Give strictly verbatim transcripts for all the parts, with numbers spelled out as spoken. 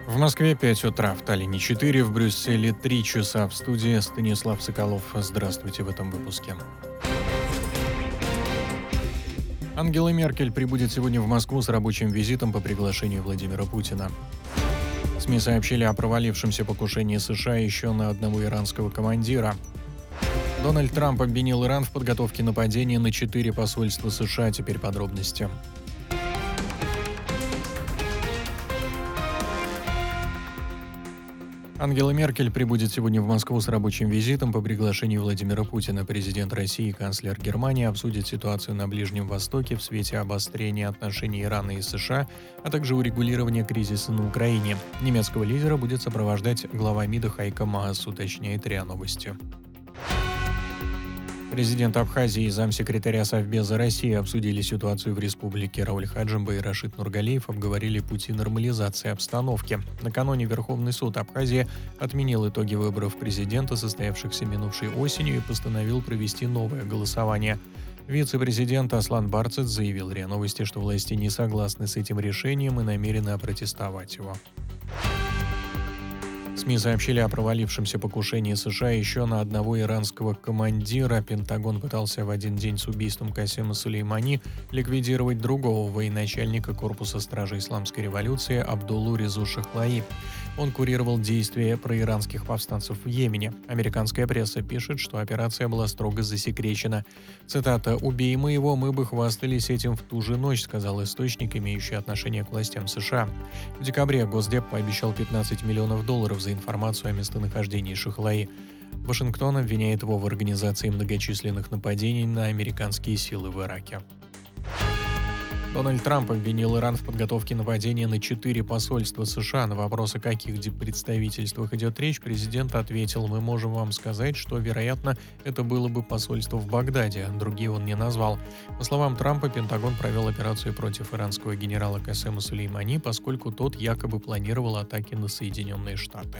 В Москве пять утра, в Таллине четыре, в Брюсселе три часа. В студии Станислав Соколов. Здравствуйте в этом выпуске. Ангела Меркель прибудет сегодня в Москву с рабочим визитом по приглашению Владимира Путина. СМИ сообщили о провалившемся покушении США еще на одного иранского командира. Дональд Трамп обвинил Иран в подготовке нападения на четыре посольства США. Теперь подробности. Ангела Меркель прибудет сегодня в Москву с рабочим визитом по приглашению Владимира Путина. Президент России и канцлер Германии обсудят ситуацию на Ближнем Востоке в свете обострения отношений Ирана и США, а также урегулирования кризиса на Украине. Немецкого лидера будет сопровождать глава МИДа Хайко Маас, уточняет РИА Новости. Президент Абхазии и замсекретаря Совбеза России обсудили ситуацию в республике. Рауль Хаджимба и Рашид Нургалиев обговорили пути нормализации обстановки. Накануне Верховный суд Абхазии отменил итоги выборов президента, состоявшихся минувшей осенью, и постановил провести новое голосование. Вице-президент Аслан Барцец заявил РИА Новости, что власти не согласны с этим решением и намерены опротестовать его. СМИ сообщили о провалившемся покушении США еще на одного иранского командира. Пентагон пытался в один день с убийством Касема Сулеймани ликвидировать другого военачальника корпуса стражи исламской революции Абдуллу Резу Шахлаи. Он курировал действия проиранских повстанцев в Йемене. Американская пресса пишет, что операция была строго засекречена. Цитата: «Убей мы его, мы бы хвастались этим в ту же ночь», сказал источник, имеющий отношение к властям США. В декабре Госдеп пообещал пятнадцать миллионов долларов за информацию о местонахождении Шахлаи. Вашингтон обвиняет его в организации многочисленных нападений на американские силы в Ираке. Дональд Трамп обвинил Иран в подготовке нападения на четыре посольства США. На вопрос, о каких представительствах идет речь, президент ответил: «Мы можем вам сказать, что, вероятно, это было бы посольство в Багдаде». Другие он не назвал. По словам Трампа, Пентагон провел операцию против иранского генерала Касема Сулеймани, поскольку тот якобы планировал атаки на Соединенные Штаты.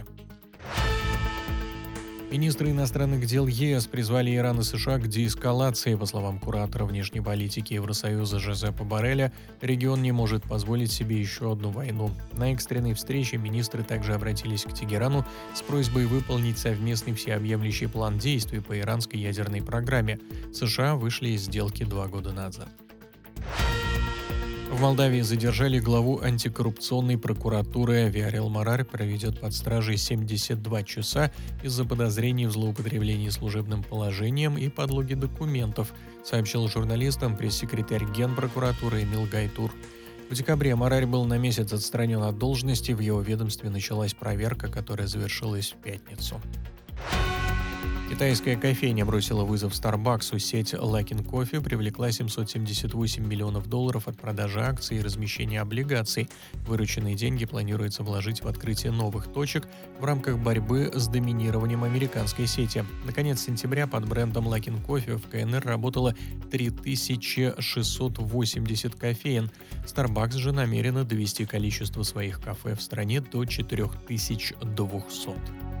Министры иностранных дел ЕС призвали Иран и США к деэскалации. По словам куратора внешней политики Евросоюза Жозепа Борреля, регион не может позволить себе еще одну войну. На экстренной встрече министры также обратились к Тегерану с просьбой выполнить совместный всеобъемлющий план действий по иранской ядерной программе. США вышли из сделки два года назад. В Молдавии задержали главу антикоррупционной прокуратуры. Виорел Марар проведет под стражей семьдесят два часа из-за подозрений в злоупотреблении служебным положением и подлоге документов, сообщил журналистам пресс-секретарь Генпрокуратуры Эмил Гайтур. В декабре Марар был на месяц отстранен от должности. В его ведомстве началась проверка, которая завершилась в пятницу. Китайская кофейня бросила вызов Старбаксу. Сеть Luckin Coffee привлекла семьсот семьдесят восемь миллионов долларов от продажи акций и размещения облигаций. Вырученные деньги планируется вложить в открытие новых точек в рамках борьбы с доминированием американской сети. Наконец сентября под брендом Luckin Coffee в КНР работало три тысячи шестьсот восемьдесят кофеен. Starbucks же намерена довести количество своих кафе в стране до четыре тысячи двухсот.